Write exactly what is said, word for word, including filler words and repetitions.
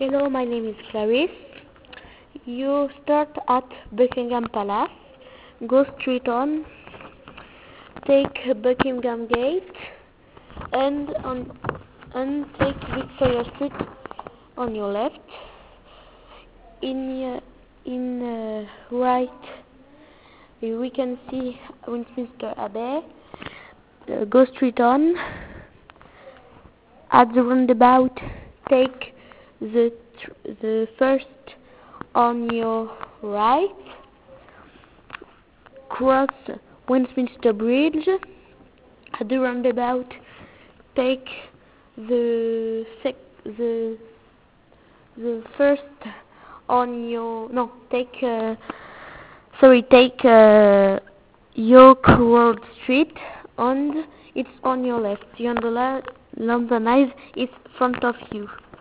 Hello, my name is Clarice. You start at Buckingham Palace, go straight on, take Buckingham Gate, and on and take Victoria Street on your left. In uh, in uh, right, we can see Westminster Abbey. Uh, go straight on. At the roundabout, take the tr- the first on your right. Cross Westminster Bridge. At the roundabout, take the sec the the first on your no take uh, sorry take uh, York Road Street, and it's on your left. The London Eye is in front of you.